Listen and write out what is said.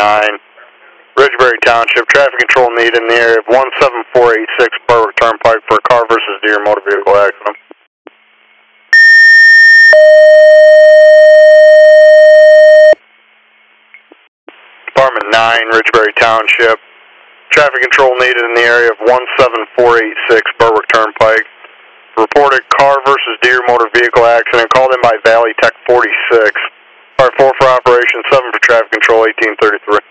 Ridgebury Township. Traffic control need in the area of 17486 Berwick Turnpike for a car versus deer motor vehicle accident. Department 9, Ridgebury Township. Traffic control needed in the area of 17486 Berwick Turnpike. Reported car versus deer motor vehicle accident called in by Valley Tech 46. Part 4 for operation, 7 for traffic control, 1833.